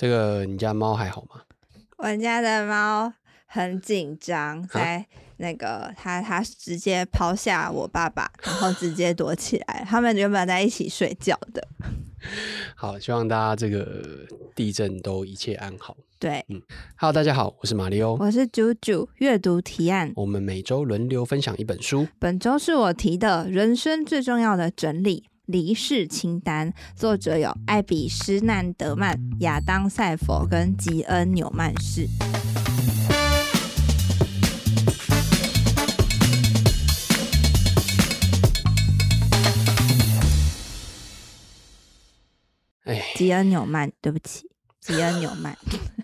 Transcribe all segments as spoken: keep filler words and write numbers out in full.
这个你家猫还好吗？ 我家的猫很紧张，在那个它它直接抛下我爸爸，然后直接躲起来。他们原本在一起睡觉的。 好，希望大家这个地震都一切安好。 对， 嗯 ，Hello， 大家好，我是马里欧， 我是啾啾。阅读提案， 我们每周轮流分享一本书。 本周是我提的人生最重要的整理离世清单，作者有艾比施难德曼、亚当赛佛跟吉恩纽曼士。吉恩纽曼，对不起，吉恩纽曼。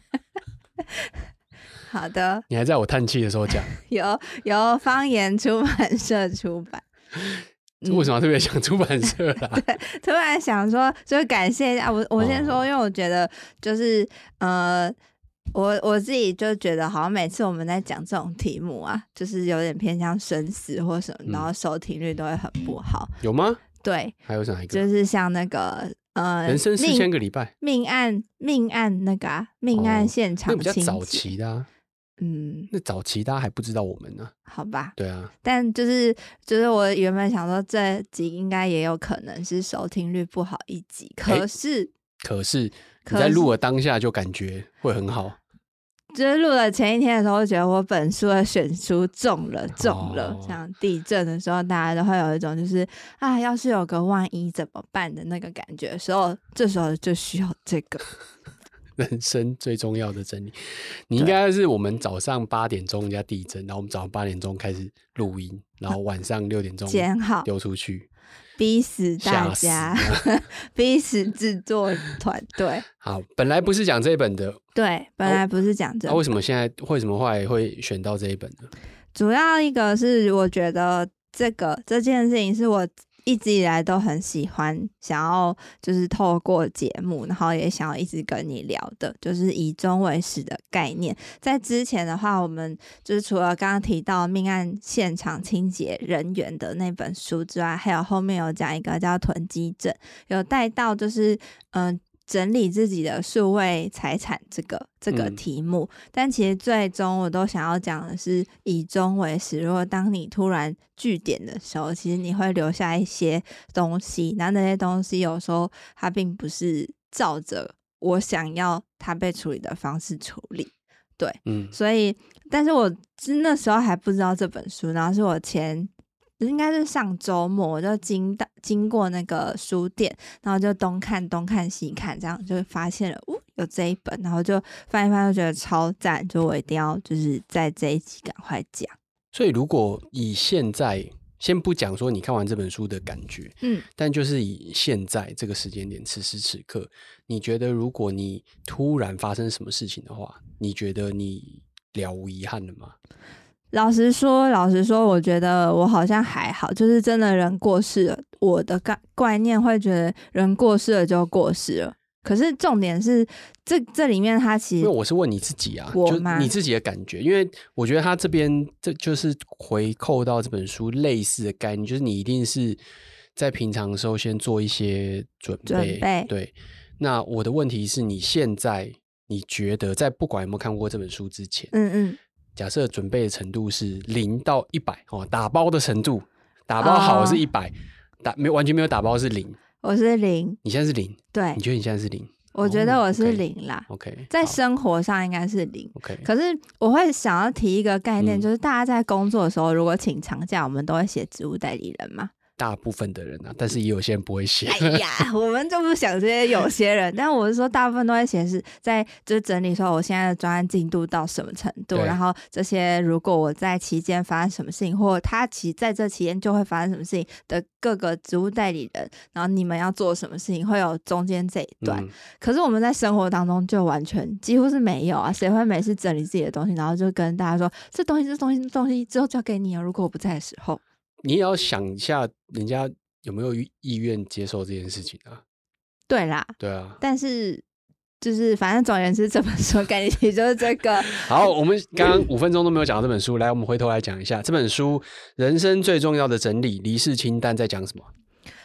好的， 你还在我叹气的时候讲， 由由方言出版社出版。 为什么特别想出版社啦？ 对，突然想说，就感谢一下我。我先说，哦、因为我觉得就是呃，我我自己就觉得，好像每次我们在讲这种题目啊，就是有点偏向生死或什么，嗯、然后收听率都会很不好。 有吗？ 对， 还有哪一个？ 就是像那个。呃， 人生四千个礼拜， 命案命案那个啊，命案现场、哦， 那比较早期的、啊， 嗯， 那早期大家还不知道我们呢、 啊，好吧， 对啊， 但就是就是我原本想说这集应该也有可能是收听率不好一集，可是、欸、 可是你在录的当下就感觉会很好。 就是录了前一天的时候，觉得我本书的选书中了中了、哦、像地震的时候大家都会有一种就是啊要是有个万一怎么办的那个感觉的时候，这时候就需要这个人生最重要的真理。你应该是我们早上八点钟人家地震，然后我们早上八点钟开始录音，然后晚上六点钟剪好丢出去， 逼死大家，死逼死制作团队。 好，本来不是讲这一本的， 对，本来不是讲这本、 哦啊、为什么现在为什么后来会选到这一本呢？ 主要一个是我觉得这个这件事情是我一直以来都很喜欢，想要就是透过节目，然后也想要一直跟你聊的，就是以终为始的概念。在之前的话，我们就是除了刚刚提到命案现场清洁人员的那本书之外，还有后面有讲一个叫囤积症，有带到就是嗯。呃整理自己的数位财产这个这个题目、嗯、但其实最终我都想要讲的是以终为始。如果当你突然据点的时候，其实你会留下一些东西，然后那些东西有时候它并不是照着我想要它被处理的方式处理，对，嗯，所以但是我那时候还不知道这本书，然后是我前应该是上周末我就经到经过那个书店，然后就东看东看西看，这样就发现了，哦，有这一本，然后就翻一翻，就觉得超赞，就我一定要就是在这一集赶快讲。 所以如果以现在先不讲说你看完这本书的感觉，嗯，但就是以现在这个时间点，此时此刻，你觉得如果你突然发生什么事情的话，你觉得你了无遗憾了吗？ 老实说老实说我觉得我好像还好，就是真的人过世了，我的概念会觉得人过世了就过世了，可是重点是这这里面他其实， 因为我是问你自己啊，就你自己的感觉，因为我觉得他这边这就是回扣到这本书类似的概念，就是你一定是在平常的时候先做一些准备， 准备对。那我的问题是你现在你觉得在不管有没有看过这本书之前，嗯嗯，假设准备的程度是零到一百哦，打包的程度，打包好是一百、哦，打没完全没有打包是零。 我是零， 你现在是零， 对， 你觉得你现在是零？ 我觉得我是零啦。 哦、OK，, okay 在生活上应该是零。 OK， 可是我会想要提一个概念，嗯、就是大家在工作的时候，如果请长假，我们都会写职务代理人嘛。 大部分的人啊，但是也有些人不会写。 哎呀，我们就不想这些有些人，但我是说大部分都会写是在就是整理说我现在的专案进度到什么程度，然后这些如果我在期间发生什么事情，或他其在这期间就会发生什么事情的各个职务代理人，然后你们要做什么事情，会有中间这一段、嗯、可是我们在生活当中就完全几乎是没有啊，谁会每次整理自己的东西，然后就跟大家说这东西这东西这东西之后交给你啊，如果我不在的时候。 你也要想一下人家有没有意愿接受这件事情啊。 对啦， 对啊， 但是就是反正总而言之这本书概念其实就是这个。 好，我们刚刚五分钟都没有讲到这本书，来我们回头来讲一下这本书人生最重要的整理离世清单在讲什么。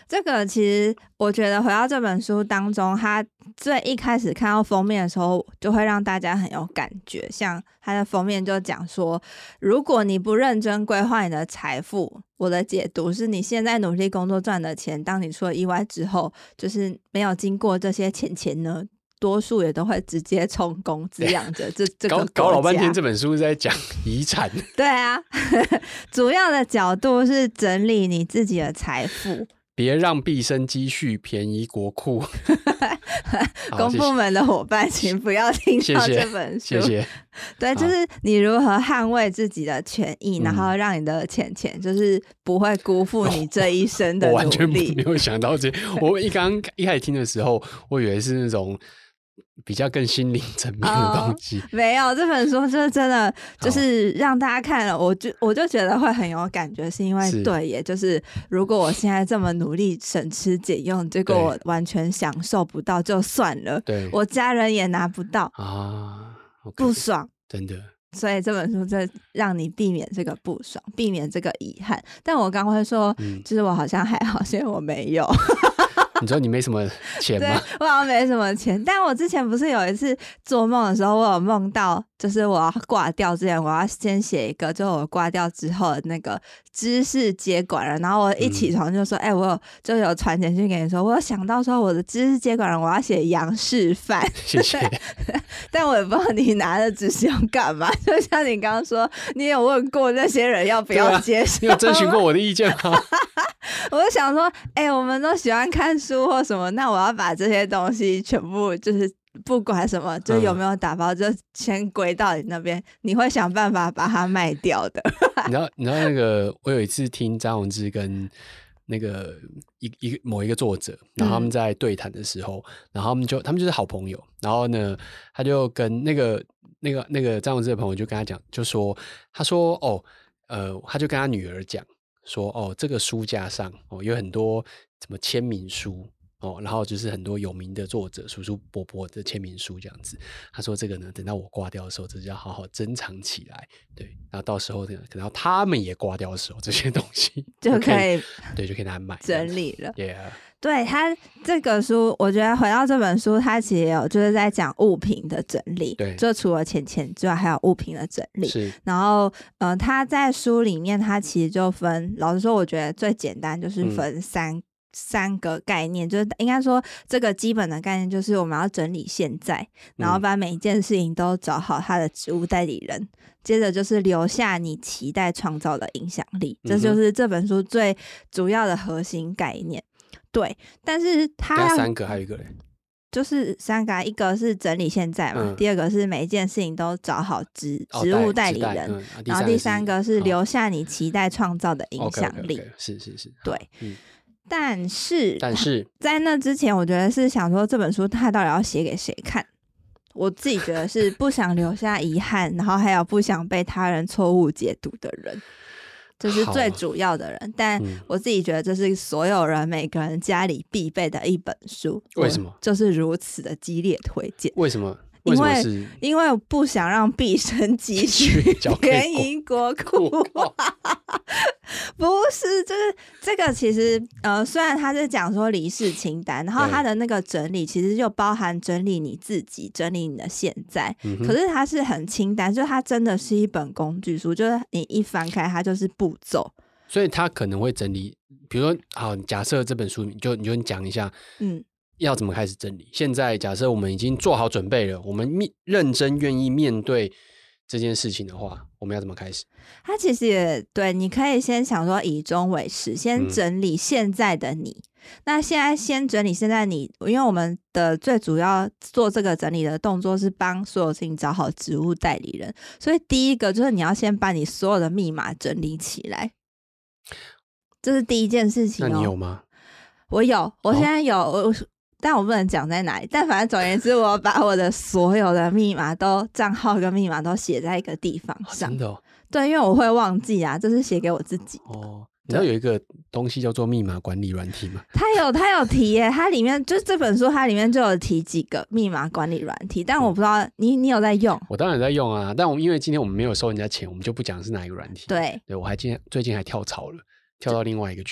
这个其实我觉得回到这本书当中，他最一开始看到封面的时候就会让大家很有感觉，像他的封面就讲说，如果你不认真规划你的财富，我的解读是你现在努力工作赚的钱，当你出了意外之后，就是没有经过这些钱钱呢，多数也都会直接充公滋养着这这个搞搞老半天，这本书是在讲遗产。 对啊，主要的角度是整理你自己的财富， 别让毕生积蓄便宜国库。 公部门的伙伴，请不要听到这本书。 谢谢。谢谢对，就是你如何捍卫自己的权益，然后让你的钱钱就是不会辜负你这一生的努力。 我完全没有想到这，我一刚一开始听的时候，我以为是那种比较更心灵层面的东西、哦、 没有，这本书就是真的就是让大家看了我就我就觉得会很有感觉，是因为是对耶，就是如果我现在这么努力省吃俭用，结果我完全享受不到就算了，对，我家人也拿不到啊， okay, 不爽， 真的。 所以这本书就让你避免这个不爽，避免这个遗憾。但我刚会说、嗯、就是我好像还好，因为我没有你说你没什么钱吗？ 对，我好像没什么钱，但我之前不是有一次做梦的时候，我有梦到就是我要挂掉之前，我要先写一个，就我挂掉之后的那个知识接管人，然后我一起床就说哎、嗯欸，我有就有传简讯给你说，我有想到说我的知识接管人我要写杨示范， 谢谢但我也不知道你拿的纸是要干嘛，就像你刚刚说你有问过那些人要不要接受、啊、 你有征询过我的意见吗？ 我就想说哎、欸，我们都喜欢看书或什么，那我要把这些东西全部就是不管什么就有没有打包、嗯、就先归到你那边，你会想办法把它卖掉的你知道你知道那个我有一次听张宏志跟那个一一个某一个作者，然后他们在对谈的时候、嗯、然后他们就他们就是好朋友，然后呢他就跟那个那个那个张宏志的朋友就跟他讲，就说他说哦呃他就跟他女儿讲说哦这个书架上哦有很多什么签名书哦，然后就是很多有名的作者叔叔伯伯的签名书这样子。他说这个呢，等到我挂掉的时候，这就要好好珍藏起来。对，然后到时候呢，等到他们也挂掉的时候，这些东西就可以， 对，就可以拿来买整理了。 Yeah. 对，他这个书，我觉得回到这本书，他其实也有就是在讲物品的整理。对，就除了钱钱之外，还有物品的整理。是，然后呃，他在书里面，他其实就分，老实说，我觉得最简单就是分三。嗯三个概念，就是应该说这个基本的概念就是我们要整理现在，然后把每一件事情都找好他的职务代理人、嗯、接着就是留下你期待创造的影响力、嗯、这就是这本书最主要的核心概念。对，但是它三个还有一个人就是三个，一个是整理现在嘛、嗯、第二个是每一件事情都找好职职务代理人、嗯、然后第三个是留下你期待创造的影响力。 okay, okay, okay. 是是是， 对、 嗯但是但是在那之前我觉得是想说这本书他到底要写给谁看，我自己觉得是不想留下遗憾然后还有不想被他人错误解读的人，这是最主要的人。但我自己觉得这是所有人每个人家里必备的一本书。 为什么就是如此的激烈推荐？ 为什么？ 因为是因为我不想让毕生积蓄便宜国库不是，就是这个其实呃，虽然他是讲说离世清单，然后他的那个整理其实就包含整理你自己，整理你的现在、嗯、可是它是很清单，就它真的是一本工具书，就是你一翻开它就是步骤， 所以他可能会整理，比如说好，假设这本书你就你就讲一下嗯要怎么开始整理。现在假设我们已经做好准备了，我们认真愿意面对这件事情的话，我们要怎么开始？ 他其实也对，你可以先想说以终为始，先整理现在的你、嗯、那现在先整理现在你，因为我们的最主要做这个整理的动作是帮所有事情找好职务代理人，所以第一个就是你要先把你所有的密码整理起来，这是第一件事情、哦、 那你有吗？ 我有，我现在有、哦、我但我不能讲在哪里，但反正总而言之我把我的所有的密码都账号跟密码都写在一个地方上、哦、真的哦？对，因为我会忘记啊，这是写给我自己的哦。 你知道有一个东西叫做密码管理软体吗？ 它有它有提耶，它里面就是这本书它里面就有提几个密码管理软体，但我不知道、嗯、你你有在用？ 我当然在用啊，但我因为今天我们没有收人家钱，我们就不讲是哪一个软体。 对， 对我还今天最近还跳槽了，跳到另外一个区。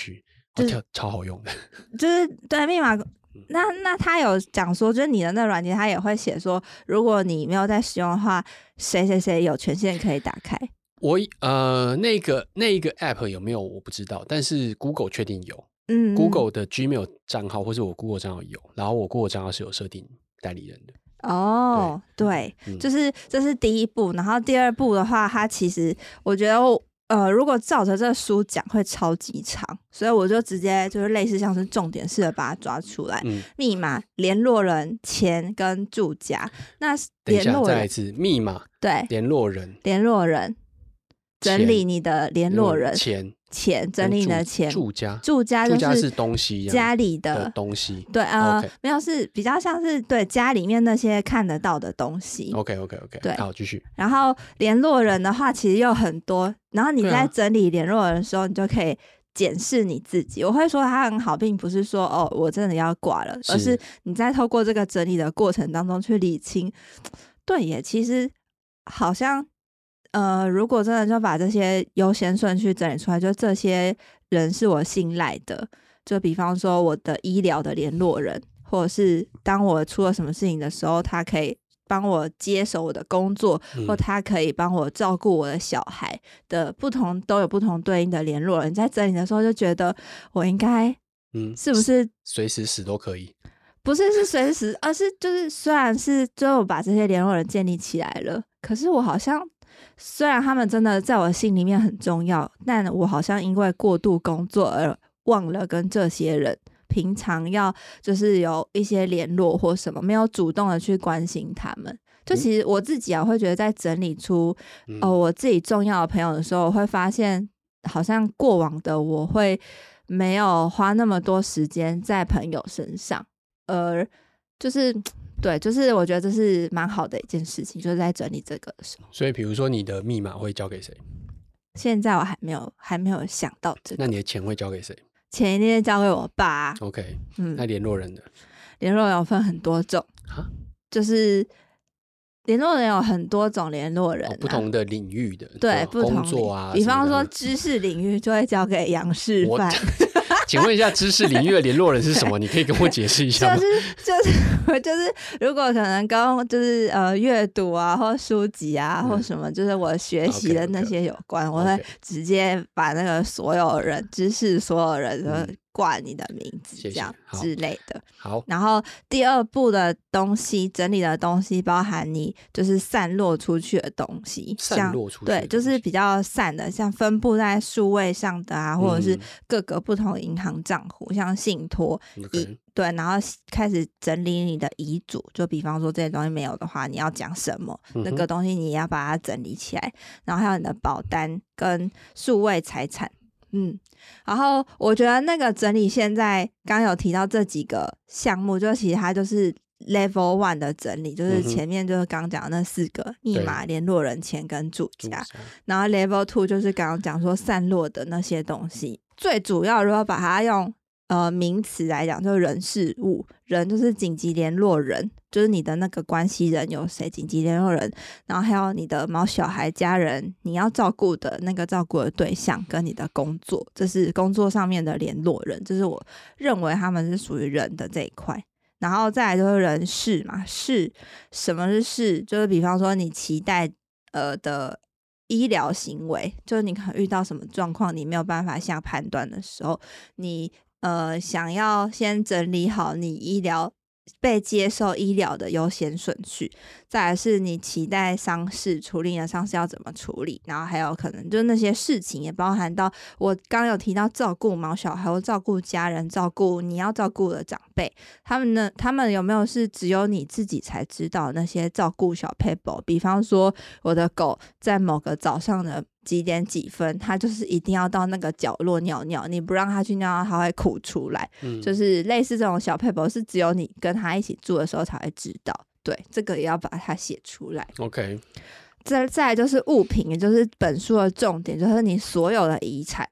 就是、 哦、超好用的， 就是对密码。那那他有讲说，就是你的那软件，他也会写说，如果你没有在使用的话，谁谁谁有权限可以打开。 我呃，那个那个 app 有没有我不知道，但是 Google 确定有。嗯, 嗯 ，Google 的 Gmail 账号或是我 Google 账号有，然后我 Google 账号是有设定代理人的。 哦，对，对嗯、就是这是第一步，然后第二步的话，它其实我觉得。呃，如果照着这个书讲会超级长，所以我就直接就是类似像是重点式的把它抓出来。嗯、密码、联络人、钱跟住家。那联络人，等一下再来一次，密码对， 联络人， 联络人，整理你的联络人， 钱。 钱整理你的钱， 住家住家就是东西， 家里的东西， 对呃、 okay. 没有是比较像是对家里面那些看得到的东西。 OK OK OK， 对， 好继续。 然后联络人的话，其实有很多，然后你在整理联络人的时候，你就可以检视你自己。我会说它很好，并不是说哦我真的要挂了，而是你在透过这个整理的过程当中去理清，对耶，其实好像。呃，如果真的就把这些优先顺序整理出来，就这些人是我信赖的，就比方说我的医疗的联络人，或者是当我出了什么事情的时候，他可以帮我接手我的工作，嗯、或他可以帮我照顾我的小孩的不同，都有不同对应的联络人。在整理的时候就觉得我应该，嗯，是不是随时死都可以？ 不是是随时，而是就是虽然是最后把这些联络人建立起来了，可是我好像。虽然他们真的在我心里面很重要，但我好像因为过度工作而忘了跟这些人平常要就是有一些联络或什么，没有主动的去关心他们。就其实我自己啊，会觉得在整理出、嗯、呃我自己重要的朋友的时候，我会发现好像过往的我会没有花那么多时间在朋友身上，而就是对，就是我觉得这是蛮好的一件事情，就是在整理这个的时候。 所以比如说你的密码会交给谁？ 现在我还没有还没有想到这个。 那你的钱会交给谁？ 钱一定是交给我爸。 OK，嗯，那联络人的联络人有分很多种，就是联络人有很多种联络人、啊哦， 不同的领域的， 对，不同工作啊， 比方说知识领域就会交给杨世范。 请问一下，知识领域的联络人是什么？你可以跟我解释一下吗？ 就是就是就是，如果可能跟就是呃阅读啊，或书籍啊，嗯、或什么，就是我学习的那些有关， okay, okay. 我会直接把那个所有人、知识所有人都挂你的名字，这样之类的。 好， 然后第二步的东西，整理的东西，包含你就是散落出去的东西， 散落出去对，就是比较散的，像分布在数位上的啊，或者是各个不同银行账户，像信托、 okay. 对，然后开始整理你的遗嘱，就比方说这些东西没有的话，你要讲什么、嗯、那个东西你也要把它整理起来，然后还有你的保单跟数位财产。嗯，然后我觉得那个整理现在刚有提到这几个项目，就其实它就是 level one 的整理，就是前面就是刚讲的那四个、嗯、密码、联络人、钱跟住家，然后 level two 就是刚刚讲说散落的那些东西。最主要如果把它用呃名词来讲，就是人事物，人就是紧急联络人，就是你的那个关系人有谁，紧急联络人，然后还有你的毛小孩家人，你要照顾的那个照顾的对象，跟你的工作，这是工作上面的联络人，这是我认为他们是属于人的这一块。然后再来就是人事嘛，事什么是事，就是比方说你期待呃的医疗行为，就是你可能遇到什么状况你没有办法下判断的时候，你呃，想要先整理好你医疗被接受医疗的优先顺序，再来是你期待丧事，处理你的丧事要怎么处理，然后还有可能就是那些事情也包含到我刚有提到照顾毛小孩或照顾家人，照顾你要照顾的长辈，他们呢，他们有没有是只有你自己才知道那些照顾小 paper， 比方说我的狗在某个早上的几点几分，他就是一定要到那个角落尿尿，你不让他去尿尿他会哭出来、嗯、就是类似这种小 paper 是只有你跟他一起住的时候才会知道，对，这个也要把它写出来。 OK， 再再来就是物品，也就是本书的重点，就是你所有的遗产，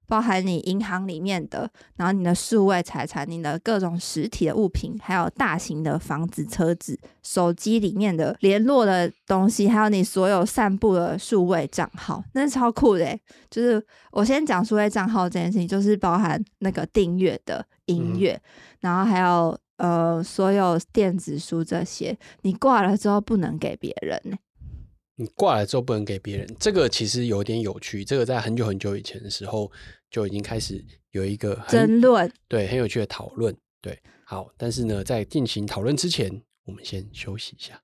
包含你银行里面的，然后你的数位财产，你的各种实体的物品，还有大型的房子、车子、手机里面的联络的东西，还有你所有散布的数位账号，那是超酷的耶。就是我先讲数位账号这件事情，就是包含那个订阅的音乐、嗯、然后还有呃所有电子书这些，你挂了之后不能给别人耶。 你挂了之后不能给别人，这个其实有点有趣，这个在很久很久以前的时候就已经开始有一个争论， 对，很有趣的讨论。对，好，但是呢在进行讨论之前，我们先休息一下。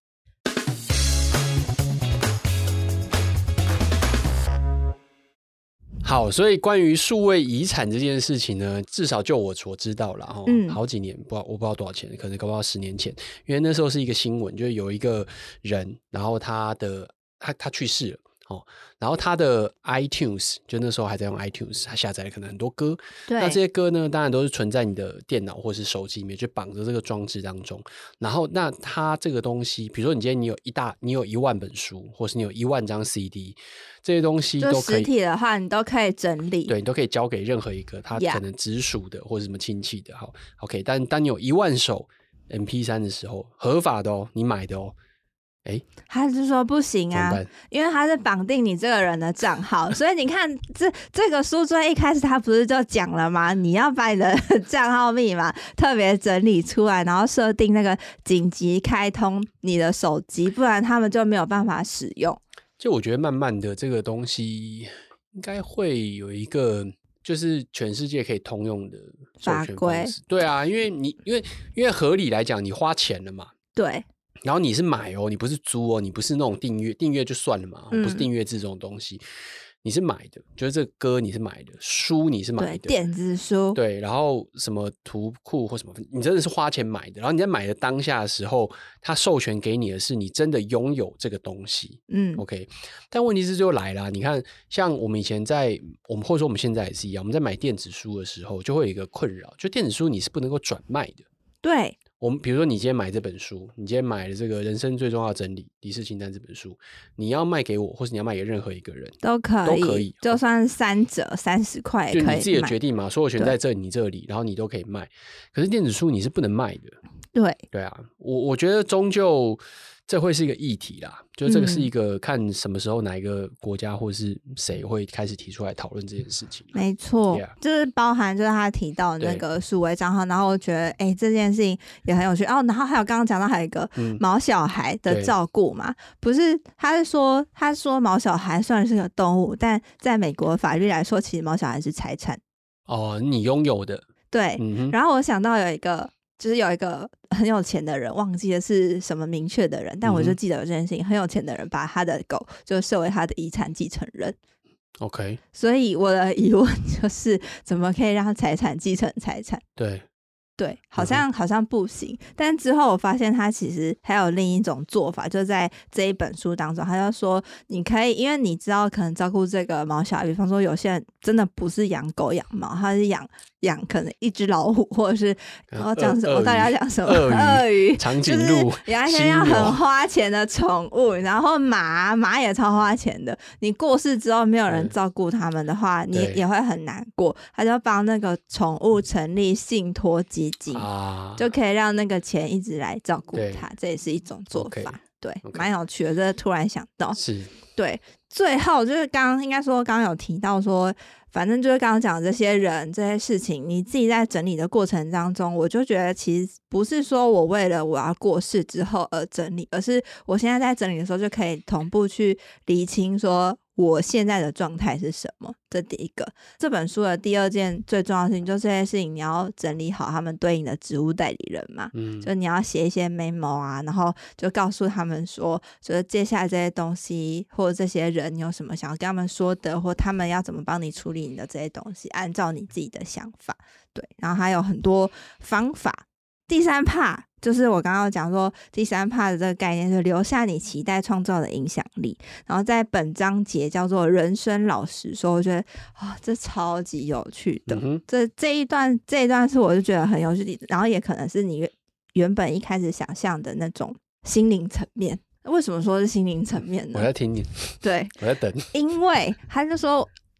好，所以关于数位遗产这件事情呢，至少就我所知道啦、嗯、好几年，不知道我不知道多少钱，可能搞不好十年前，因为那时候是一个新闻，就是有一个人，然后他的他他去世了。哦，然后他的 iTunes 就那时候还在用 iTunes， 他下载了可能很多歌，那这些歌呢当然都是存在你的电脑或是手机里面，就绑着这个装置当中。然后那他这个东西，比如说你今天你有一大你有一万本书，或是你有一万张 C D， 这些东西都可以，就实体的话你都可以整理， 对，你都可以交给任何一个他可能直属的、yeah. 或者什么亲戚的。好 OK， 但当你有一万首 M P 三 的时候，合法的哦，你买的哦，欸、 他就说不行啊，因为他是绑定你这个人的账号，所以你看这这个书最一开始他不是就讲了吗？你要把你的账号密码特别整理出来，然后设定那个紧急开通你的手机，不然他们就没有办法使用。 就我觉得慢慢的这个东西应该会有一个就是全世界可以通用的授权方式。对啊，因为你因为因为合理来讲你花钱了嘛， 对， 然后你是买哦，你不是租哦，你不是那种订阅，订阅就算了嘛、嗯，不是订阅制这种东西，你是买的，就是这个歌你是买的，书你是买的， 对，电子书， 对，然后什么图库或什么，你真的是花钱买的，然后你在买的当下的时候，他授权给你的是你真的拥有这个东西，嗯 ，OK， 但问题是就来啦，你看，像我们以前在我们或者说我们现在也是一样，我们在买电子书的时候，就会有一个困扰，就电子书你是不能够转卖的， 对。 我们比如说你今天买这本书，你今天买了这个人生最重要的真理李氏清单这本书，你要卖给我或是你要卖给任何一个人都可以，都可以，就算三折三十块也可以， 就你自己的决定嘛，所有权在这你这里，然后你都可以卖。可是电子书你是不能卖的。 对对啊，我我觉得终究这会是一个议题啦，就这个是一个看什么时候哪一个国家或是谁会开始提出来讨论这件事情。 没错、yeah. 就是包含就是他提到那个数位账号，然后我觉得哎、欸、这件事情也很有趣哦。然后还有刚刚讲到还有一个毛小孩的照顾嘛、嗯、不是他是说他说毛小孩虽然是个动物，但在美国法律来说其实毛小孩是财产哦，你拥有的。 对、嗯、然后我想到有一个就是有一个很有钱的人，忘记的是什么明确的人，但我就记得有这件事情、嗯、很有钱的人把他的狗就设为他的遗产继承人。 OK， 所以我的疑问就是怎么可以让财产继承财产？ 对对，好像、嗯、好像不行。但之后我发现他其实还有另一种做法，就在这一本书当中，他就说你可以，因为你知道可能照顾这个毛小孩，比方说有些人真的不是养狗养猫，他是养养可能一只老虎，或者是然后讲什么，我到底要讲什么？鳄鱼、 长颈鹿， 就是养一些要很花钱的宠物，然后马马也超花钱的。你过世之后没有人照顾他们的话，你也会很难过。他就帮那个宠物成立信托基金、啊、就可以让那个钱一直来照顾他，这也是一种做法。Okay. 对，蛮、okay. 有趣的，这突然想到是。 对，最后就是刚刚应该说刚刚有提到说，反正就是刚刚讲的这些人这些事情，你自己在整理的过程当中，我就觉得其实不是说我为了我要过世之后而整理，而是我现在在整理的时候就可以同步去厘清说我现在的状态是什么。这第一个，这本书的第二件最重要的事情就是这些事情你要整理好他们对应的职务代理人嘛，嗯，就你要写一些 memo 啊，然后就告诉他们说就是接下来这些东西或者这些人你有什么想要跟他们说的，或他们要怎么帮你处理你的这些东西，按照你自己的想法。对，然后还有很多方法。第三 part 就是我刚刚讲说第三 part 的这个概念是留下你期待创造的影响力，然后在本章节叫做人生老实说，我觉得啊、哦，这超级有趣的、嗯、这这一段这一段是我就觉得很有趣，然后也可能是你原本一开始想象的那种心灵层面。为什么说是心灵层面呢？ 我在听你。 对， 我在等。 因为他就说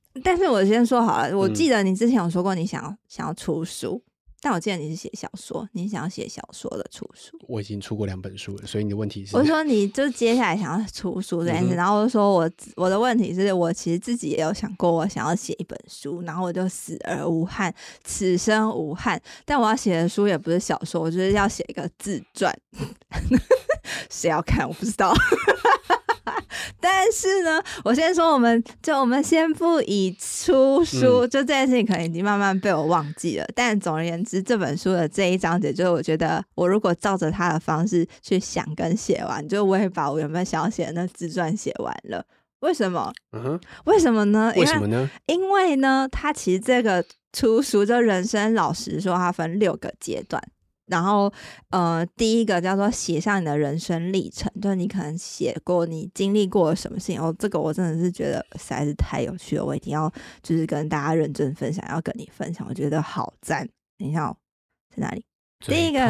但是我先说好了，我记得你之前有说过你想要、嗯、想要出书，但我记得你是写小说，你想要写小说的出书。 我已经出过两本书了，所以你的问题是？ 我说你就接下来想要出书这件事，嗯、然后我就说我我的问题是我其实自己也有想过，我想要写一本书，然后我就死而无憾，此生无憾。但我要写的书也不是小说，我就是要写一个自传，谁要看我不知道。但是呢，我先说，我们就我们先不以出书，嗯、就这件事情可能已经慢慢被我忘记了。但总而言之，这本书的这一章节，就是我觉得我如果照着他的方式去想跟写完，就我也把我原本想要写的那自传写完了。为什么？嗯哼，为什么呢？ 为什么呢？ 因为呢，他其实这个出书就人生，老实说，它分六个阶段。然后，呃，第一个叫做写上你的人生历程，就是你可能写过你经历过什么事情。哦，这个我真的是觉得实在是太有趣了，我一定要就是跟大家认真分享，要跟你分享，我觉得好赞。等一下哦，在哪里？第一个，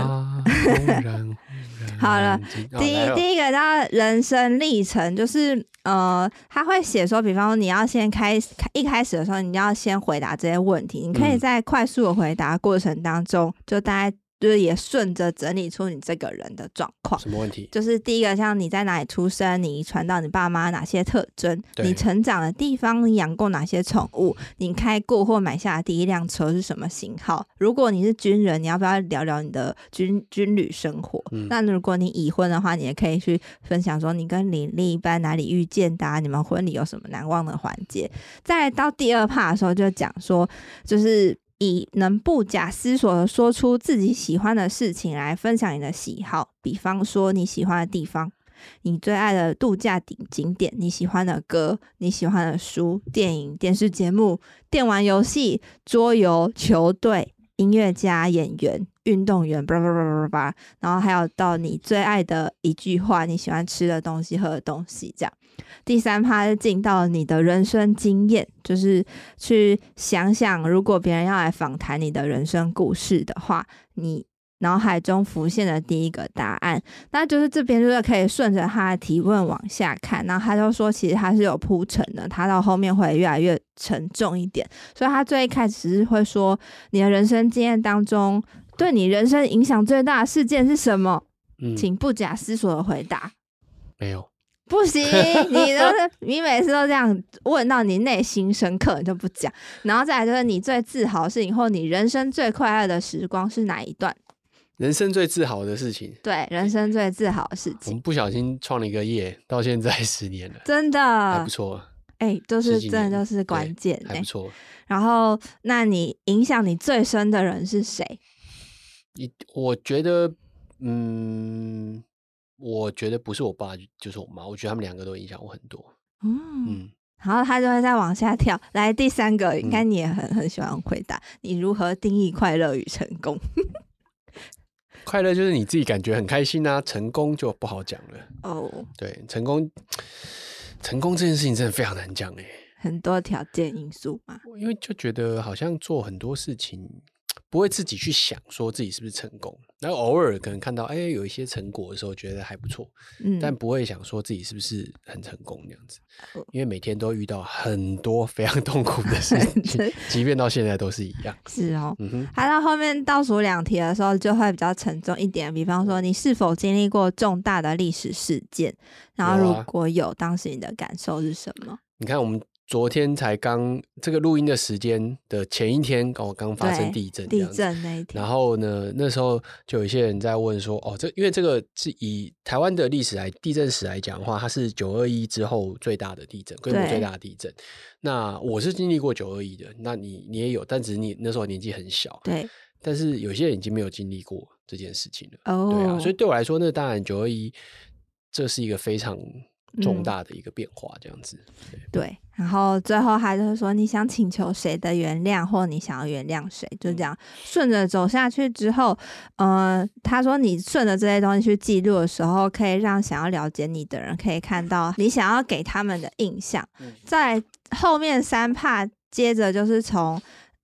好了，第一第一个叫人生历程，就是呃，他会写说，比方说你要先开一开始的时候，你要先回答这些问题，你可以在快速的回答过程当中，就大概。就是也顺着整理出你这个人的状况。 什么问题？ 就是第一个，像你在哪里出生，你遗传到你爸妈哪些特征，你成长的地方，你养过哪些宠物，你开过或买下的第一辆车是什么型号。如果你是军人，你要不要聊聊你的军军旅生活、嗯、那如果你已婚的话，你也可以去分享说你跟你另一半哪里遇见的、啊、你们婚礼有什么难忘的环节。再来到第二 part 的时候，就讲说就是以能不假思索的说出自己喜欢的事情来分享你的喜好，比方说你喜欢的地方，你最爱的度假景点，你喜欢的歌，你喜欢的书、电影、电视节目、电玩游戏、桌游、球队、音乐家、演员、运动员，巴拉巴拉巴拉巴拉，然后还有到你最爱的一句话，你喜欢吃的东西、喝的东西，这样。第三趴是进到你的人生经验，就是去想想，如果别人要来访谈你的人生故事的话，你脑海中浮现的第一个答案。那就是这边就是可以顺着他的提问往下看，然后他就说其实他是有铺陈的，他到后面会越来越沉重一点，所以他最一开始是会说你的人生经验当中对你人生影响最大的事件是什么、嗯、请不假思索的回答。 没有， 不行，你都是你每次都这样问到你内心深刻你就不讲。然后再来就是你最自豪的事情或你人生最快乐的时光是哪一段？ 人生最自豪的事情， 对，人生最自豪的事情。 我们不小心创了一个业，到现在十年了， 真的还不错。 哎、欸，就是真的就是关键、欸， 还不错。 然后，那你影响你最深的人是谁？ 你我觉得，嗯。我觉得不是我爸就是我妈，我觉得他们两个都影响我很多。嗯嗯，然后他就会再往下跳。来第三个，应该你也很、嗯、很喜欢回答，你如何定义快乐与成功？ 快乐就是你自己感觉很开心啊，成功就不好讲了。 哦， 对，成功，成功这件事情真的非常难讲哎， 很多条件因素嘛。 因为就觉得好像做很多事情。不会自己去想说自己是不是成功，然后偶尔可能看到哎有一些成果的时候觉得还不错、嗯、但不会想说自己是不是很成功这样子，因为每天都遇到很多非常痛苦的事情即便到现在都是一样。 是哦、嗯、哼，他到后面倒数两题的时候就会比较沉重一点，比方说你是否经历过重大的历史事件，然后如果有、啊、当时你的感受是什么？ 你看我们昨天才刚这个录音的时间的前一天，刚刚发生地震， 地震那一天。 然后呢，那时候就有一些人在问说，哦，这因为这个是以台湾的历史来地震史来讲的话，它是九二一之后最大的地震，规模最大的地震。那我是经历过九二一的，那你你也有，但只是你那时候年纪很小， 对。 但是有些人已经没有经历过这件事情了， 哦， 对啊，所以对我来说，那当然九二一这是一个非常重大的一个变化，这样子、 嗯、对, 对，然后最后还就是说你想请求谁的原谅，或你想要原谅谁，就这样顺着走下去之后，呃，他说你顺着这些东西去记录的时候，可以让想要了解你的人可以看到你想要给他们的印象。在后面三 part 接着就是从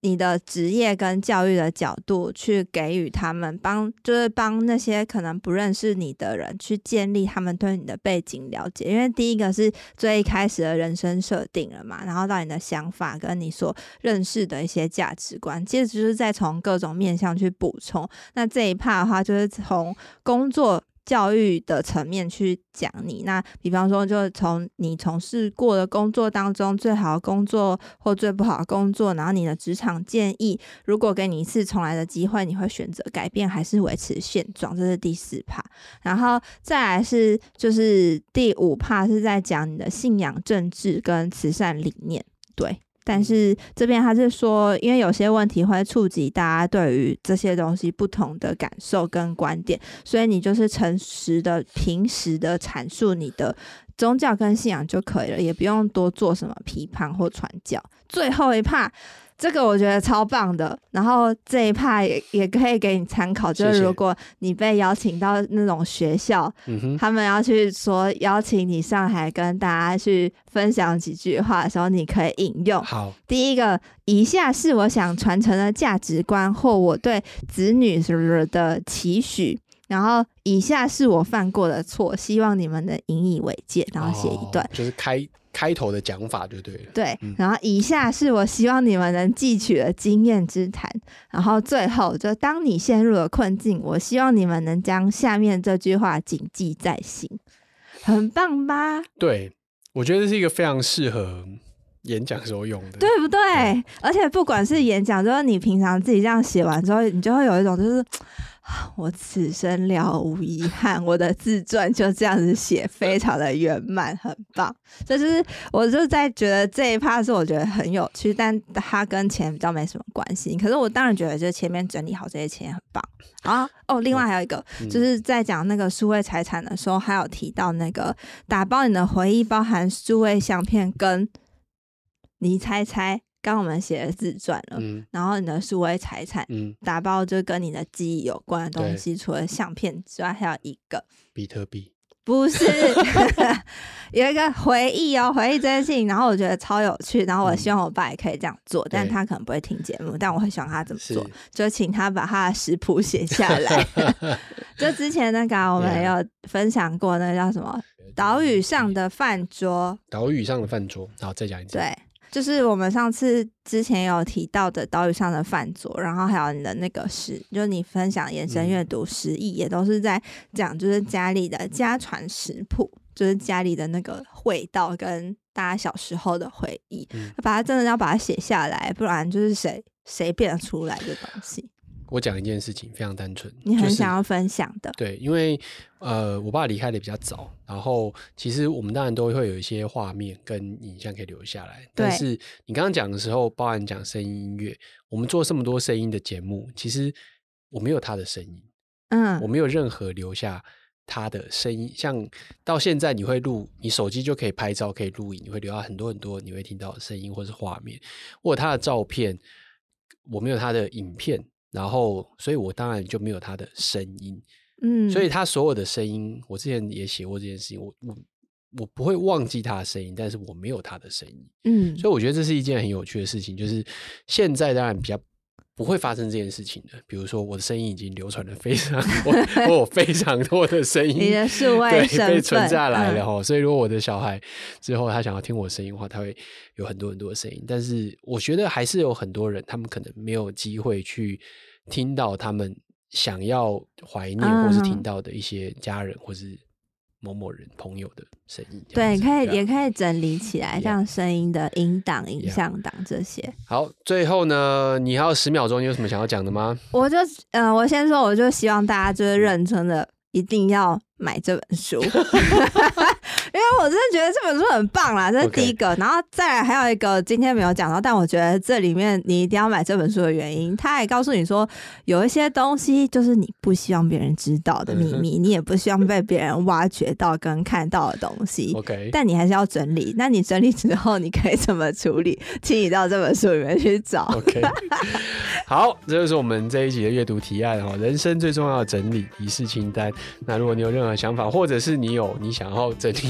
你的职业跟教育的角度去给予他们帮，就是帮那些可能不认识你的人去建立他们对你的背景了解。因为第一个是最一开始的人生设定了嘛，然后到你的想法跟你所认识的一些价值观，接着就是再从各种面向去补充。那这一 part 的话就是从工作教育的层面去讲你，那比方说就从你从事过的工作当中最好的工作或最不好的工作，然后你的职场建议，如果给你一次重来的机会，你会选择改变还是维持现状，这是第四 part。 然后再来是就是第五 part 是在讲你的信仰政治跟慈善理念。对，但是这边他是说因为有些问题会触及大家对于这些东西不同的感受跟观点，所以你就是诚实的平时的阐述你的宗教跟信仰就可以了，也不用多做什么批判或传教。最后一 part 这个我觉得超棒的，然后这一 part 也, 也可以给你参考，就是如果你被邀请到那种学校， 谢谢他们要去说邀请你上台跟大家去分享几句话的时候，你可以引用。 好， 第一个，以下是我想传承的价值观或我对子女的期许，然后以下是我犯过的错，希望你们能引以为戒，然后写一段、 哦、就是开开头的讲法就对了。 对、 嗯， 然后以下是我希望你们能汲取的经验之谈，然后最后就当你陷入了困境，我希望你们能将下面这句话谨记在心。很棒吧？ 对，我觉得这是一个非常适合演讲时候用的， 对不对？对，而且不管是演讲，就是你平常自己这样写完之后，你就会有一种就是我此生了无遗憾，我的自传就这样子写，非常的圆满，很棒。这就是我就在觉得这一 part 是我觉得很有趣，但它跟钱比较没什么关系。可是我当然觉得就是前面整理好这些钱很棒。然后哦，另外还有一个、嗯、就是在讲那个数位财产的时候，还有提到那个打包你的回忆，包含数位相片跟你猜猜。刚我们写的自传了、嗯、然后你的数位财产、嗯、打包就跟你的记忆有关的东西，除了相片之外还有一个比特币， 不是有一个回忆哦，回忆这件事情，然后我觉得超有趣，然后我希望我爸也可以这样做、嗯、但他可能不会听节目，但我会希望他怎么做，就请他把他的食谱写下来就之前那个、啊、我们有分享过那个叫什么岛屿上的饭桌， 岛屿上的饭桌，好再讲一次。 对，就是我们上次之前有提到的岛屿上的饭桌，然后还有你的那个诗，就是你分享延伸阅读诗意、嗯、也都是在讲就是家里的家传食谱，就是家里的那个味道跟大家小时候的回忆、嗯、把它真的要把它写下来，不然就是谁谁变得出来的东西。 我讲一件事情非常单纯， 你很想要分享的、 就是、对，因为呃，我爸离开的比较早，然后其实我们当然都会有一些画面跟影像可以留下来，但是你刚刚讲的时候，包含讲声音音乐，我们做这么多声音的节目，其实我没有他的声音，嗯，我没有任何留下他的声音，像到现在你会录，你手机就可以拍照可以录影，你会留下很多很多你会听到的声音或是画面，我有他的照片，我没有他的影片，然后所以我当然就没有他的声音，嗯，所以他所有的声音，我之前也写过这件事情，我我我不会忘记他的声音，但是我没有他的声音，嗯，所以我觉得这是一件很有趣的事情，就是现在当然比较不会发生这件事情的，比如说我的声音已经流传了非常多我有非常多的声音你的数位身份对被存下来了、嗯、所以如果我的小孩之后他想要听我声音的话，他会有很多很多的声音，但是我觉得还是有很多人他们可能没有机会去听到他们想要怀念或是听到的一些家人或是某某人朋友的声音， 对，可以也可以整理起来，像声音的音档、影像档这些。 好，最后呢，你还有十秒钟，你有什么想要讲的吗？ 我就嗯、呃，我先说，我就希望大家就是认真的，一定要买这本书，因为我真的觉得这本书很棒啦，这是第一个。Okay. 然后再来还有一个今天没有讲到，但我觉得这里面你一定要买这本书的原因，他还告诉你说有一些东西就是你不希望别人知道的秘密，你也不希望被别人挖掘到跟看到的东西。 Okay. 但你还是要整理。那你整理之后，你可以怎么处理？请你到这本书里面去找。 OK， 好，这就是我们这一集的阅读提案哦，人生最重要的整理仪式清单。那如果你有任何想法，或者是你有你想要整理出来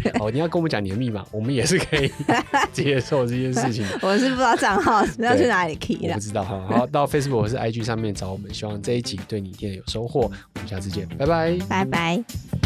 哦，你要跟我们讲你的密码，我们也是可以接受这件事情的。 我是不知道账号要去哪里 key 的， 我不知道。好，到 Facebook 或是 I G 上面找我们，希望这一集对你一定有收获。我们下次见，拜拜， 拜拜。